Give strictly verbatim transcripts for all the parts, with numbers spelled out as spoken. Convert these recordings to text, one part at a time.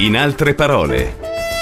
In altre parole.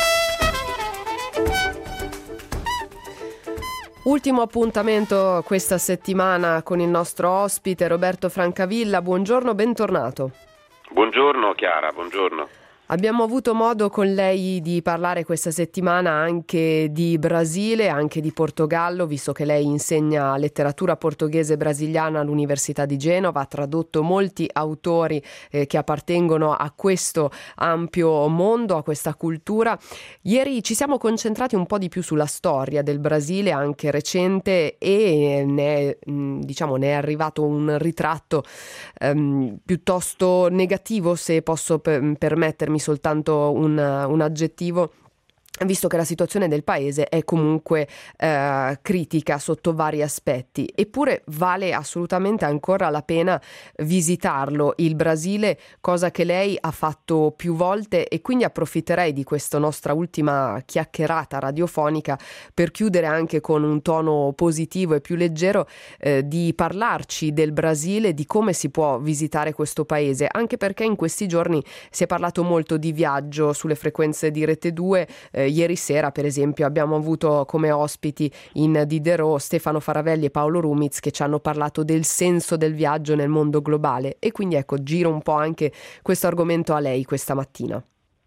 Ultimo appuntamento questa settimana con il nostro ospite Roberto Francavilla. Buongiorno, bentornato. Buongiorno Chiara, buongiorno. Abbiamo avuto modo con lei di parlare questa settimana anche di Brasile, anche di Portogallo, visto che lei insegna letteratura portoghese brasiliana all'Università di Genova, ha tradotto molti autori eh, che appartengono a questo ampio mondo, a questa cultura. Ieri ci siamo concentrati un po' di più sulla storia del Brasile, anche recente, e ne è, diciamo, ne è arrivato un ritratto ehm, piuttosto negativo, se posso per- permettermi soltanto un, un aggettivo, visto che la situazione del paese è comunque eh, critica sotto vari aspetti. Eppure vale assolutamente ancora la pena visitarlo, il Brasile, cosa che lei ha fatto più volte, e quindi approfitterei di questa nostra ultima chiacchierata radiofonica per chiudere anche con un tono positivo e più leggero, eh, di parlarci del Brasile, di come si può visitare questo paese, anche perché in questi giorni si è parlato molto di viaggio sulle frequenze di Rete due. Eh, ieri sera, per esempio, abbiamo avuto come ospiti in Diderot Stefano Faravelli e Paolo Rumiz, che ci hanno parlato del senso del viaggio nel mondo globale, e quindi ecco, giro un po' anche questo argomento a lei questa mattina.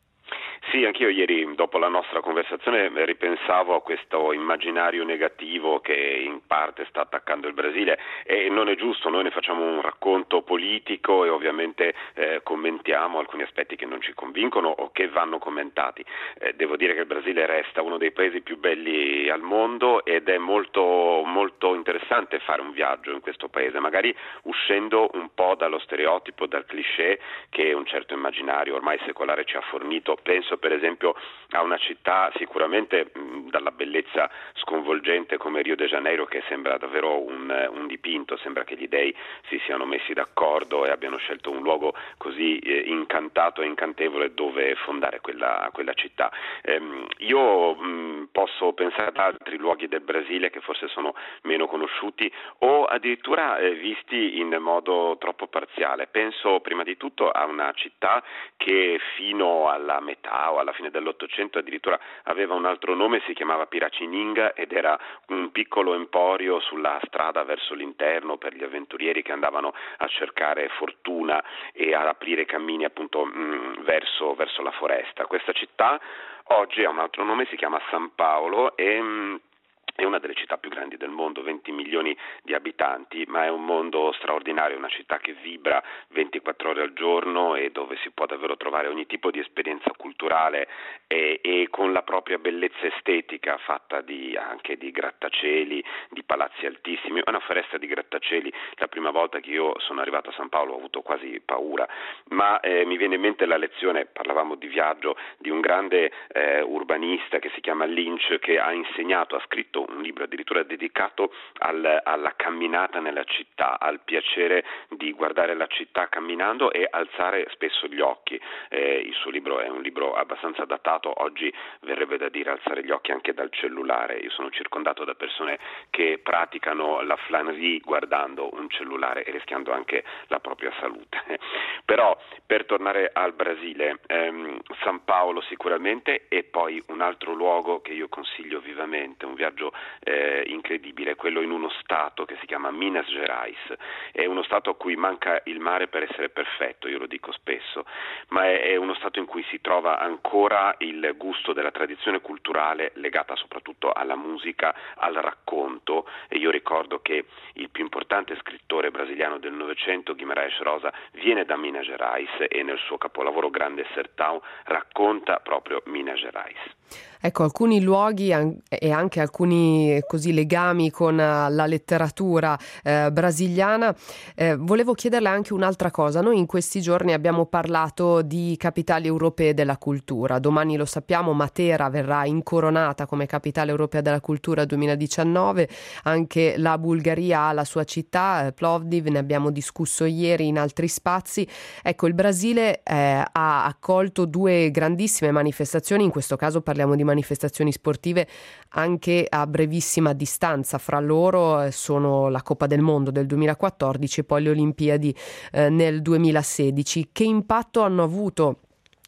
Sì, anch'io ieri dopo la nostra conversazione ripensavo a questo immaginario negativo che in parte sta attaccando il Brasile, e non è giusto. Noi ne facciamo un racconto politico e ovviamente eh, commentiamo alcuni aspetti che non ci convincono o che vanno commentati. Eh, devo dire che il Brasile resta uno dei paesi più belli al mondo, ed è molto, molto interessante fare un viaggio in questo paese, magari uscendo un po' dallo stereotipo, dal cliché che un certo immaginario ormai secolare ci ha fornito. Penso per esempio a una città sicuramente mh, dalla bellezza sconvolgente come Rio de Janeiro, che sembra davvero un, un dipinto, sembra che gli dei si siano messi d'accordo e abbiano scelto un luogo così eh, incantato e incantevole dove fondare quella, quella città. Ehm, io mh, posso pensare ad altri luoghi del Brasile che forse sono meno conosciuti o addirittura eh, visti in modo troppo parziale. Penso prima di tutto a una città che fino alla metà o alla fine dell'Ottocento addirittura aveva un altro nome, si chiamava Piratininga, ed era un piccolo emporio sulla strada verso l'interno per gli avventurieri che andavano a cercare fortuna e a aprire cammini appunto mh, verso, verso la foresta. Questa città oggi ha un altro nome, si chiama San Paolo, e mh, è una delle città più grandi del mondo, venti milioni di abitanti, ma è un mondo straordinario, una città che vibra ventiquattro ore al giorno e dove si può davvero trovare ogni tipo di esperienza culturale e, e con la propria bellezza estetica, fatta di, anche di grattacieli, di palazzi altissimi. È una foresta di grattacieli. La prima volta che io sono arrivato a San Paolo ho avuto quasi paura, ma eh, mi viene in mente la lezione, parlavamo di viaggio, di un grande eh, urbanista che si chiama Lynch, che ha insegnato, ha scritto un libro addirittura dedicato al, alla camminata nella città, al piacere di guardare la città camminando e alzare spesso gli occhi. Eh, il suo libro è un libro abbastanza datato, oggi verrebbe da dire alzare gli occhi anche dal cellulare. Io sono circondato da persone che praticano la flânerie guardando un cellulare e rischiando anche la propria salute. Però per tornare al Brasile, ehm, San Paolo sicuramente, e poi un altro luogo che io consiglio vivamente, un viaggio Eh, incredibile, quello in uno stato che si chiama Minas Gerais. È uno stato a cui manca il mare per essere perfetto, io lo dico spesso, ma è, è uno stato in cui si trova ancora il gusto della tradizione culturale legata soprattutto alla musica, al racconto. E io ricordo che il più importante scrittore brasiliano del Novecento, Guimarães Rosa, viene da Minas Gerais e nel suo capolavoro Grande Sertão racconta proprio Minas Gerais. Ecco, alcuni luoghi e anche alcuni così legami con la letteratura eh, brasiliana. Eh, volevo chiederle anche un'altra cosa. Noi in questi giorni abbiamo parlato di capitali europee della cultura. Domani, lo sappiamo, Matera verrà incoronata come capitale europea della cultura duemiladiciannove. Anche la Bulgaria ha la sua città, Plovdiv, ne abbiamo discusso ieri in altri spazi. Ecco, il Brasile eh, ha accolto due grandissime manifestazioni, in questo caso parliamo di manifestazioni sportive anche a brevissima distanza. Fra loro sono la Coppa del Mondo del duemilaquattordici e poi le Olimpiadi eh, nel duemilasedici. Che impatto hanno avuto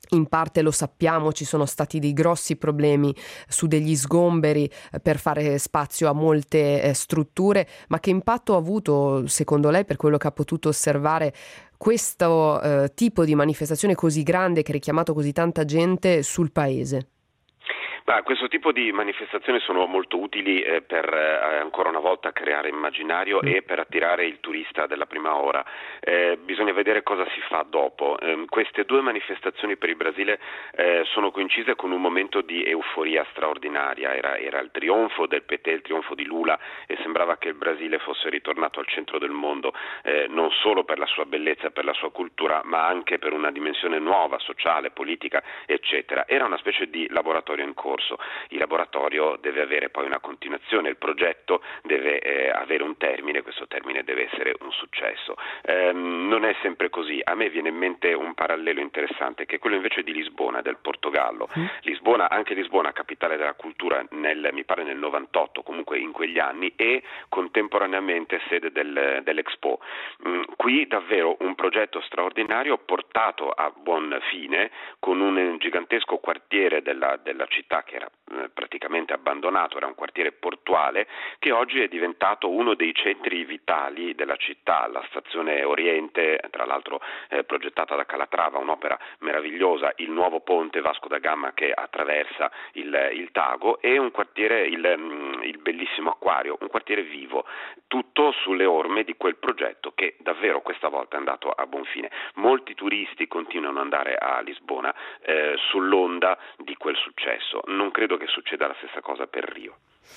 In parte lo sappiamo, ci sono stati dei grossi problemi su degli sgomberi per fare spazio a molte eh, strutture, ma che impatto ha avuto, secondo lei, per quello che ha potuto osservare, questo eh, tipo di manifestazione così grande che ha richiamato così tanta gente sul paese? Ma questo tipo di manifestazioni sono molto utili eh, per eh, ancora una volta creare immaginario e per attirare il turista della prima ora. Eh, bisogna vedere cosa si fa dopo. Eh, queste due manifestazioni per il Brasile eh, sono coincise con un momento di euforia straordinaria. Era, era il trionfo del P T, il trionfo di Lula, e sembrava che il Brasile fosse ritornato al centro del mondo, eh, non solo per la sua bellezza e per la sua cultura, ma anche per una dimensione nuova, sociale, politica, eccetera. Era una specie di laboratorio in corso. Il laboratorio deve avere poi una continuazione, il progetto deve eh, avere un termine, questo termine deve essere un successo. Eh, non è sempre così. A me viene in mente un parallelo interessante, che è quello invece di Lisbona, del Portogallo. Mm. Lisbona, anche Lisbona, capitale della cultura, nel, mi pare nel novantotto, comunque in quegli anni, e contemporaneamente sede del, dell'Expo. Mm, qui davvero un progetto straordinario portato a buon fine, con un gigantesco quartiere della, della città che era eh, praticamente abbandonato, era un quartiere portuale che oggi è diventato uno dei centri vitali della città. La stazione Oriente, tra l'altro eh, progettata da Calatrava, un'opera meravigliosa, il nuovo ponte Vasco da Gama che attraversa il, il Tago, e un quartiere, il, il bellissimo acquario, un quartiere vivo, tutto sulle orme di quel progetto che davvero questa volta è andato a buon fine. Molti turisti continuano ad andare a Lisbona eh, sull'onda di quel successo. Non credo che succeda la stessa cosa per Rio.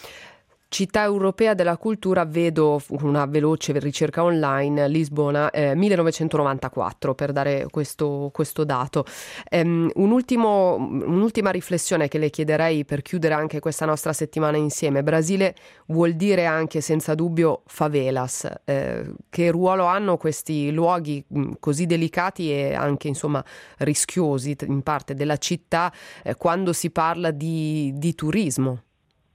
Città europea della cultura, vedo una veloce ricerca online, Lisbona, eh, millenovecentonovantaquattro, per dare questo, questo dato. Um, un ultimo, un'ultima riflessione che le chiederei per chiudere anche questa nostra settimana insieme. Brasile vuol dire anche senza dubbio favelas. Eh, che ruolo hanno questi luoghi mh, così delicati e anche insomma rischiosi in parte della città eh, quando si parla di, di turismo?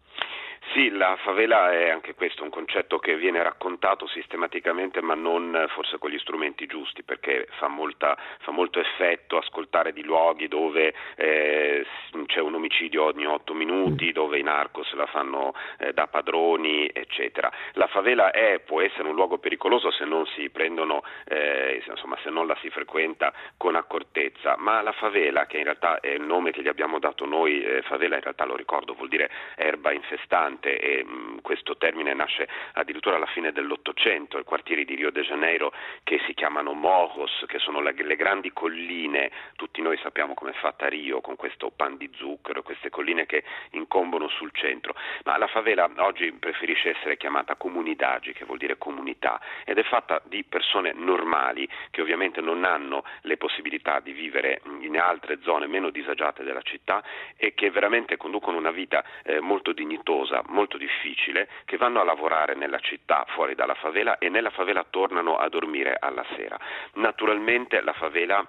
Sì, la favela è anche questo un concetto che viene raccontato sistematicamente, ma non forse con gli strumenti giusti, perché fa, molta, fa molto effetto ascoltare di luoghi dove eh, c'è un omicidio ogni otto minuti, dove i narcos la fanno eh, da padroni, eccetera. La favela è, può essere un luogo pericoloso se non si prendono, eh, insomma, se non la si frequenta con accortezza, ma la favela, che in realtà è il nome che gli abbiamo dato noi, eh, favela in realtà lo ricordo, vuol dire erba infestante, e mh, questo termine nasce addirittura alla fine dell'Ottocento. I quartieri di Rio de Janeiro che si chiamano morros, che sono le, le grandi colline, tutti noi sappiamo come è fatta Rio, con questo pan di zucchero, queste colline che incombono sul centro, ma la favela oggi preferisce essere chiamata comunidade, che vuol dire comunità, ed è fatta di persone normali che ovviamente non hanno le possibilità di vivere in altre zone meno disagiate della città e che veramente conducono una vita eh, molto dignitosa, molto difficile, che vanno a lavorare nella città fuori dalla favela e nella favela tornano a dormire alla sera. Naturalmente la favela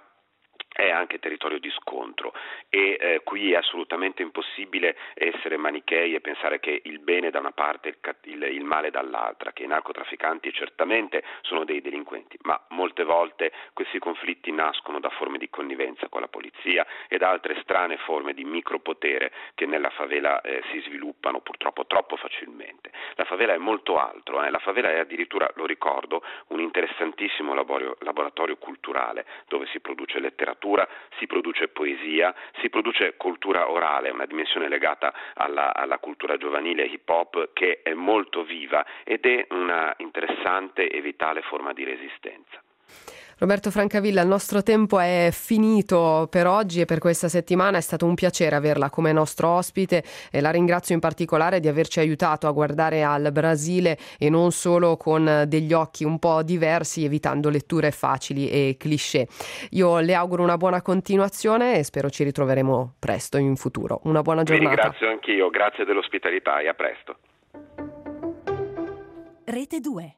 è anche territorio di scontro e eh, qui è assolutamente impossibile essere manichei e pensare che il bene da una parte e il, il, il male dall'altra, che i narcotrafficanti certamente sono dei delinquenti, ma molte volte questi conflitti nascono da forme di connivenza con la polizia e da altre strane forme di micropotere che nella favela eh, si sviluppano purtroppo troppo facilmente. La favela è molto altro, eh? La favela è addirittura, lo ricordo, un interessantissimo laboratorio, laboratorio culturale dove si produce letteratura, si produce poesia, si produce cultura orale, una dimensione legata alla, alla cultura giovanile hip hop che è molto viva ed è una interessante e vitale forma di resistenza. Roberto Francavilla, il nostro tempo è finito per oggi e per questa settimana. È stato un piacere averla come nostro ospite e la ringrazio in particolare di averci aiutato a guardare al Brasile e non solo con degli occhi un po' diversi, evitando letture facili e cliché. Io le auguro una buona continuazione e spero ci ritroveremo presto in futuro. Una buona giornata. Vi ringrazio anch'io, grazie dell'ospitalità e a presto. Rete due.